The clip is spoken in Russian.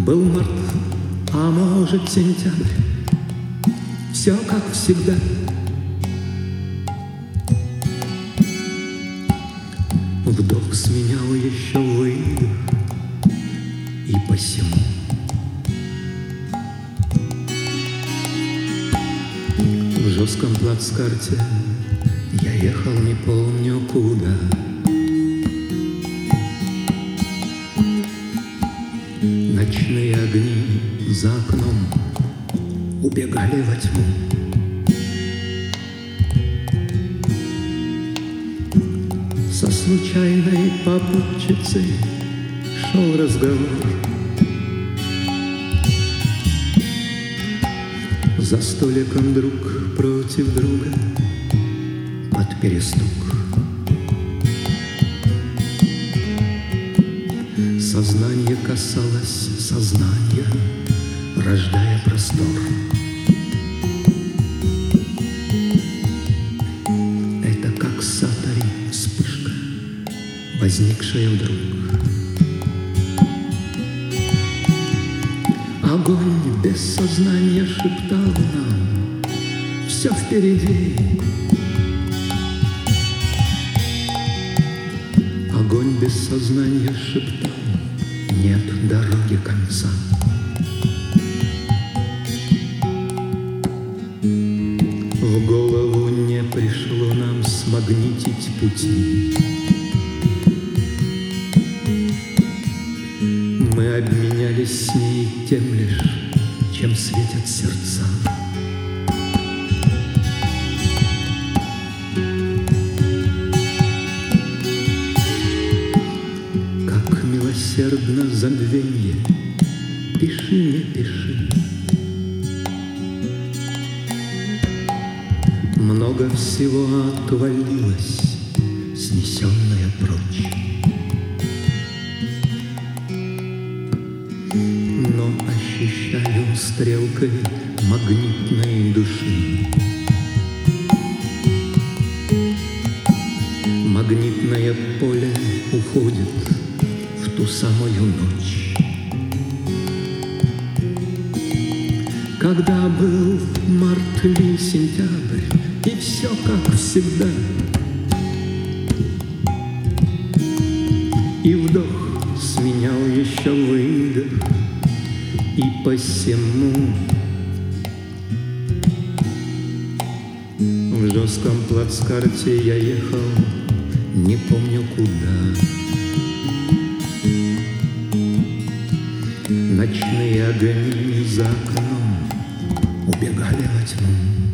Был март, а может сентябрь, все как всегда. Вдох сменял еще выдох, и посему в жестком плацкарте я ехал не помню куда. Ночные огни за окном убегали во тьму. Со случайной попутчицей шел разговор. За столиком друг против друга под перестук. Сознание касалось сознания, рождая простор. Это как сатори вспышка, возникшая вдруг. Огонь без сознания шептал нам: все впереди. Огонь без сознания шептал: нет дороги конца. В голову не пришло нам смагнитить пути. Мы обменялись с ней тем лишь, чем светят сердца. Как милосердно забвенье, пиши, не пиши. Много всего отвалилось, снесенное прочь. Но ощущаю стрелкой магнитной души. Магнитное поле уходит в ту самую ночь, когда был март или сентябрь, и все как всегда. И вдох сменял еще выдох, и посему в жестком плацкарте я ехал не помню куда. Ночные огни за окном убегали во тьму.